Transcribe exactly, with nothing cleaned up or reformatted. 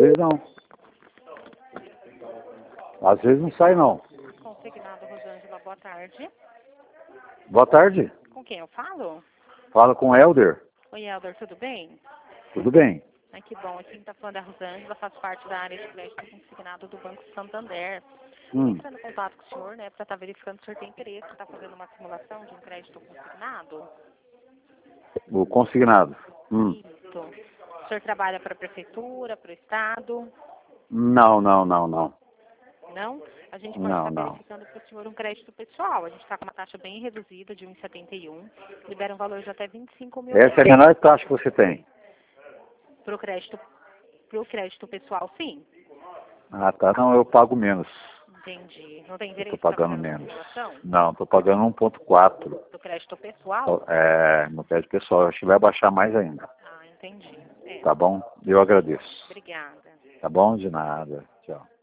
vezes não. Às vezes não sai não. Consignado Rosângela, boa tarde. Boa tarde. Com quem eu falo? Fala com o Helder. Oi, Helder, tudo bem? Tudo bem? Ai, que bom. Aqui quem está falando é a Rosângela, faz parte da área de crédito consignado do Banco Santander. Hum. Entrando em contato com o senhor, né, para estar verificando se o senhor tem interesse, está fazendo uma simulação de um crédito consignado. O consignado. Hum. Isso. O senhor trabalha para a prefeitura, para o estado? Não, não, não, não. Não? A gente pode Não, estar não. verificando para o senhor um crédito pessoal. A gente está com uma taxa bem reduzida de um vírgula setenta e um. Libera um valor de até vinte e cinco mil Essa é a reais. menor taxa que você tem. Para o crédito, pro crédito pessoal, sim. Ah, tá. Não, eu pago menos. Entendi. Não tem Eu tô interesse para pagando fazer uma menos. simulação? Não, tô pagando um ponto quatro. Do crédito pessoal? É, no crédito pessoal. Acho que vai baixar mais ainda. Ah, entendi. É. Tá bom? Eu agradeço. Obrigada. Tá bom? De nada. Tchau.